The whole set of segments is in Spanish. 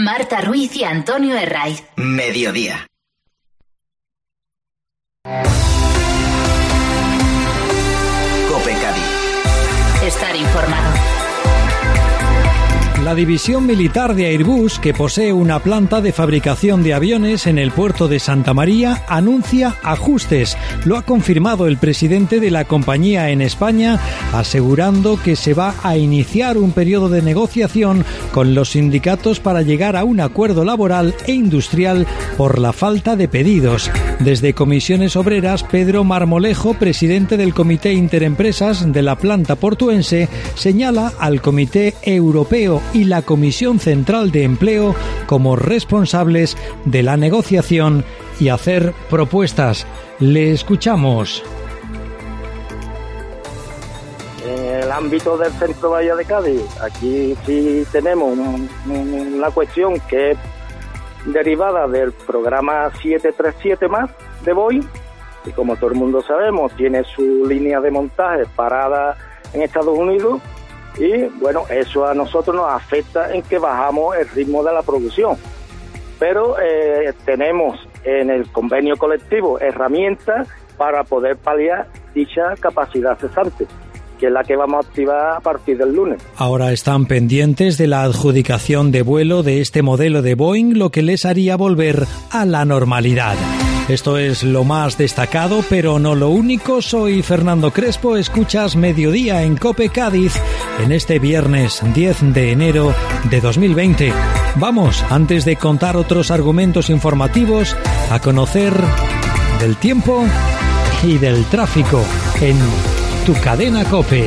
Marta Ruiz y Antonio Herraiz. Mediodía. COPE Cádiz. Estar informado. La división militar de Airbus, que posee una planta de fabricación de aviones en el puerto de Santa María, anuncia ajustes. Lo ha confirmado el presidente de la compañía en España, asegurando que se va a iniciar un periodo de negociación con los sindicatos para llegar a un acuerdo laboral e industrial por la falta de pedidos. Desde Comisiones Obreras, Pedro Marmolejo, presidente del Comité Interempresas de la planta portuense, señala al Comité Europeo y la Comisión Central de Empleo como responsables de la negociación y hacer propuestas. Le escuchamos. En el ámbito del Centro Bahía de Cádiz, aquí sí tenemos una cuestión que es derivada del programa 737 más de Boeing, y como todo el mundo sabemos, tiene su línea de montaje parada en Estados Unidos. Y bueno, eso a nosotros nos afecta en que bajamos el ritmo de la producción. Pero tenemos en el convenio colectivo herramientas para poder paliar dicha capacidad cesante, que es la que vamos a activar a partir del lunes. Ahora están pendientes de la adjudicación de vuelo de este modelo de Boeing, lo que les haría volver a la normalidad. Esto es lo más destacado, pero no lo único. Soy Fernando Crespo, escuchas Mediodía en COPE Cádiz en este viernes 10 de enero de 2020. Vamos, antes de contar otros argumentos informativos, a conocer del tiempo y del tráfico en tu cadena COPE.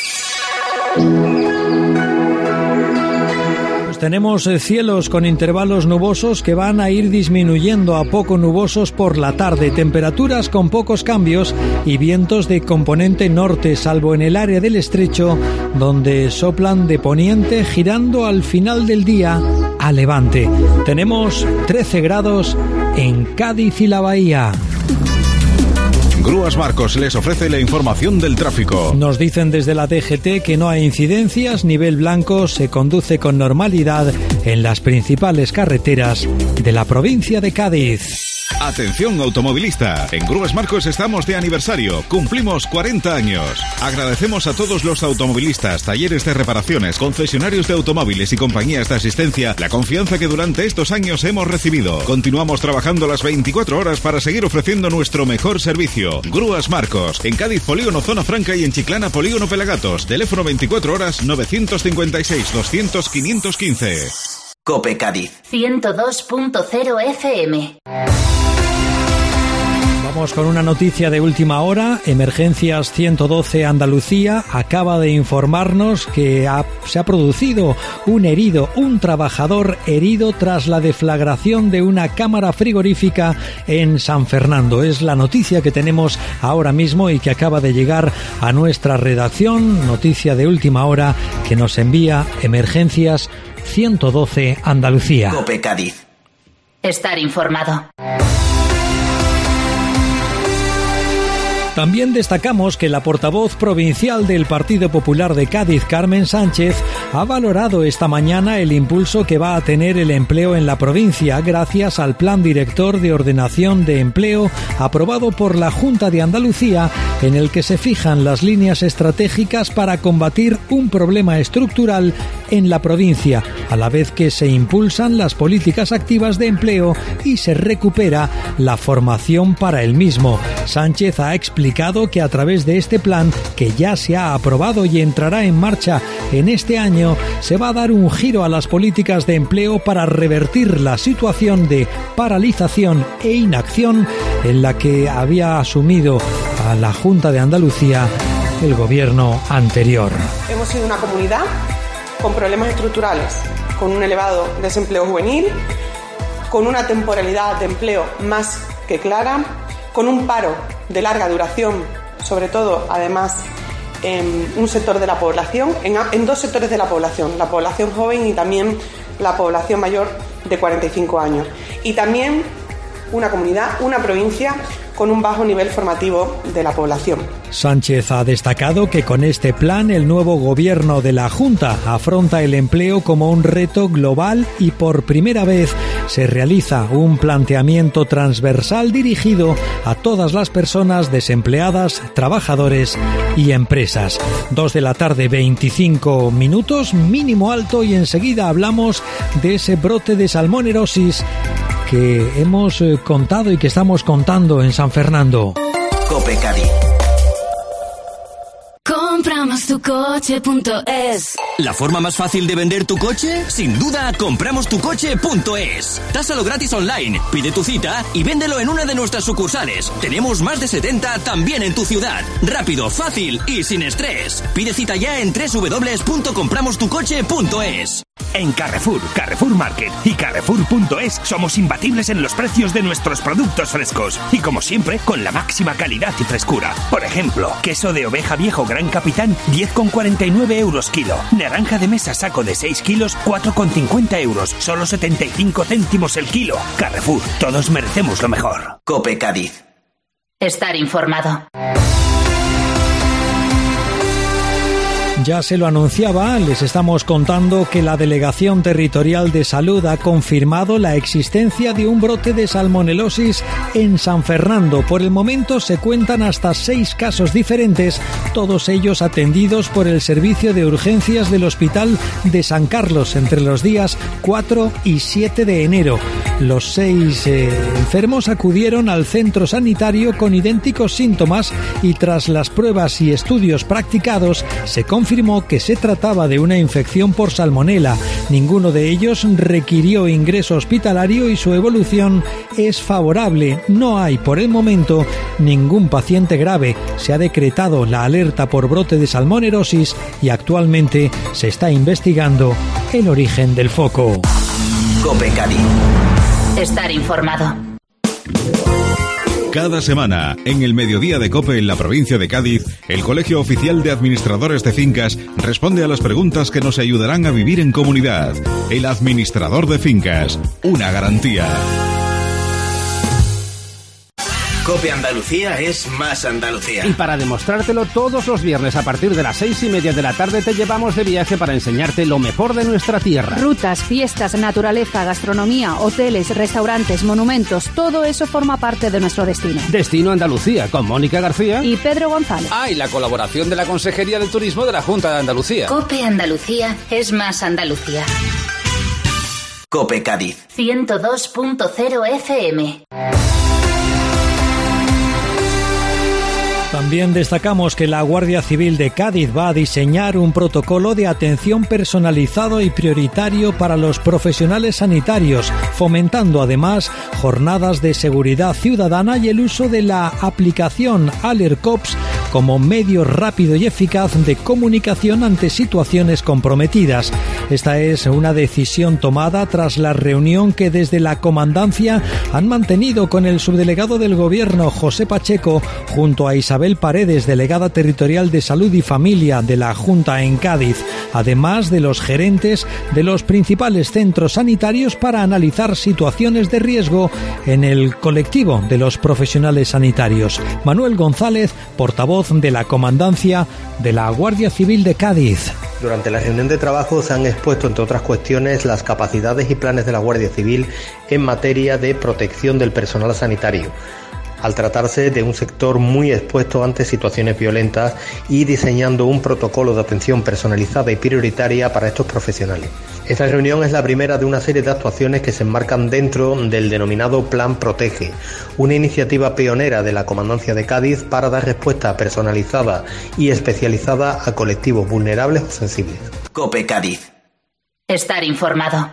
Tenemos cielos con intervalos nubosos que van a ir disminuyendo a poco nubosos por la tarde, temperaturas con pocos cambios y vientos de componente norte, salvo en el área del estrecho, donde soplan de poniente girando al final del día a levante. Tenemos 13 grados en Cádiz y la Bahía. Grúas Marcos les ofrece la información del tráfico. Nos dicen desde la DGT que no hay incidencias, nivel blanco, se conduce con normalidad en las principales carreteras de la provincia de Cádiz. Atención automovilista, en Grúas Marcos estamos de aniversario, cumplimos 40 años. Agradecemos a todos los automovilistas, talleres de reparaciones, concesionarios de automóviles y compañías de asistencia la confianza que durante estos años hemos recibido. Continuamos trabajando las 24 horas para seguir ofreciendo nuestro mejor servicio. Grúas Marcos, en Cádiz Polígono Zona Franca y en Chiclana Polígono Pelagatos. Teléfono 24 horas 956 200 515. COPE Cádiz 102.0 FM. Vamos con una noticia de última hora. Emergencias 112 Andalucía acaba de informarnos que se ha producido un trabajador herido tras la deflagración de una cámara frigorífica en San Fernando. Es la noticia que tenemos ahora mismo y que acaba de llegar a nuestra redacción. Noticia de última hora que nos envía Emergencias 112 Andalucía. COPE Cádiz. Estar informado. También destacamos que la portavoz provincial del Partido Popular de Cádiz, Carmen Sánchez, ha valorado esta mañana el impulso que va a tener el empleo en la provincia gracias al Plan Director de Ordenación de Empleo aprobado por la Junta de Andalucía, en el que se fijan las líneas estratégicas para combatir un problema estructural en la provincia, a la vez que se impulsan las políticas activas de empleo y se recupera la formación para el mismo. Sánchez ha explicado que a través de este plan, que ya se ha aprobado y entrará en marcha en este año, se va a dar un giro a las políticas de empleo para revertir la situación de paralización e inacción en la que había asumido a la Junta de Andalucía el gobierno anterior. Hemos sido una comunidad con problemas estructurales, con un elevado desempleo juvenil, con una temporalidad de empleo más que clara, con un paro de larga duración, sobre todo, además, en un sector de la población, en dos sectores de la población joven y también la población mayor de 45 años. Y también una comunidad, una provincia con un bajo nivel formativo de la población. Sánchez ha destacado que con este plan el nuevo gobierno de la Junta afronta el empleo como un reto global y por primera vez se realiza un planteamiento transversal dirigido a todas las personas desempleadas, trabajadores y empresas. 2:25 p.m, mínimo alto, y enseguida hablamos de ese brote de salmonelosis que hemos contado y que estamos contando en San Fernando. COPE Cádiz. Compramostucoche.es. ¿La forma más fácil de vender tu coche? Sin duda, compramostucoche.es. Tásalo gratis online, pide tu cita y véndelo en una de nuestras sucursales. Tenemos más de 70 también en tu ciudad. Rápido, fácil y sin estrés. Pide cita ya en www.compramostucoche.es. En Carrefour, Carrefour Market y Carrefour.es somos imbatibles en los precios de nuestros productos frescos y, como siempre, con la máxima calidad y frescura. Por ejemplo, queso de oveja viejo Gran Capitán, 10,49 euros kilo. Naranja de mesa saco de 6 kilos, 4,50 euros, solo 75 céntimos el kilo. Carrefour, todos merecemos lo mejor. COPE Cádiz. Estar informado. Ya se lo anunciaba, les estamos contando que la Delegación Territorial de Salud ha confirmado la existencia de un brote de salmonelosis en San Fernando. Por el momento se cuentan hasta 6 casos diferentes, todos ellos atendidos por el Servicio de Urgencias del Hospital de San Carlos entre los días 4 y 7 de enero. Los 6 enfermos acudieron al centro sanitario con idénticos síntomas y tras las pruebas y estudios practicados se confirmó que se trataba de una infección por salmonela. Ninguno de ellos requirió ingreso hospitalario y su evolución es favorable. No hay por el momento ningún paciente grave. Se ha decretado la alerta por brote de salmonelosis y actualmente se está investigando el origen del foco. COPE Cádiz. Estar informado. Cada semana, en el mediodía de COPE en la provincia de Cádiz, el Colegio Oficial de Administradores de Fincas responde a las preguntas que nos ayudarán a vivir en comunidad. El administrador de fincas, una garantía. COPE Andalucía es más Andalucía. Y para demostrártelo, todos los viernes a partir de las 6:30 de la tarde te llevamos de viaje para enseñarte lo mejor de nuestra tierra. Rutas, fiestas, naturaleza, gastronomía, hoteles, restaurantes, monumentos, todo eso forma parte de nuestro destino. Destino Andalucía, con Mónica García y Pedro González. Y la colaboración de la Consejería de Turismo de la Junta de Andalucía. COPE Andalucía es más Andalucía. COPE Cádiz. 102.0 FM. También destacamos que la Guardia Civil de Cádiz va a diseñar un protocolo de atención personalizado y prioritario para los profesionales sanitarios, fomentando además jornadas de seguridad ciudadana y el uso de la aplicación AlertCops como medio rápido y eficaz de comunicación ante situaciones comprometidas. Esta es una decisión tomada tras la reunión que desde la comandancia han mantenido con el subdelegado del Gobierno, José Pacheco, junto a Isabel Paredes, delegada territorial de Salud y Familia de la Junta en Cádiz, además de los gerentes de los principales centros sanitarios para analizar situaciones de riesgo en el colectivo de los profesionales sanitarios. Manuel González, portavoz de la comandancia de la Guardia Civil de Cádiz. Durante la reunión de trabajo se han expuesto, entre otras cuestiones, las capacidades y planes de la Guardia Civil en materia de protección del personal sanitario, al tratarse de un sector muy expuesto ante situaciones violentas, y diseñando un protocolo de atención personalizada y prioritaria para estos profesionales. Esta reunión es la primera de una serie de actuaciones que se enmarcan dentro del denominado Plan Protege, una iniciativa pionera de la Comandancia de Cádiz para dar respuesta personalizada y especializada a colectivos vulnerables o sensibles. COPE Cádiz. Estar informado.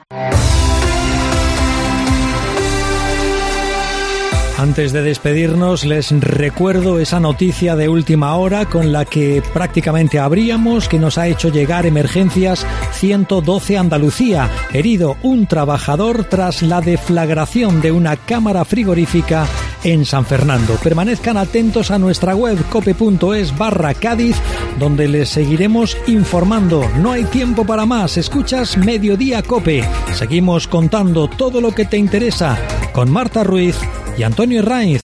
Antes de despedirnos, les recuerdo esa noticia de última hora con la que prácticamente abríamos, que nos ha hecho llegar Emergencias 112 Andalucía. Herido un trabajador tras la deflagración de una cámara frigorífica en San Fernando. Permanezcan atentos a nuestra web cope.es/Cádiz, donde les seguiremos informando. No hay tiempo para más. Escuchas Mediodía Cope. Seguimos contando todo lo que te interesa con Marta Ruiz y Antonio Herraiz.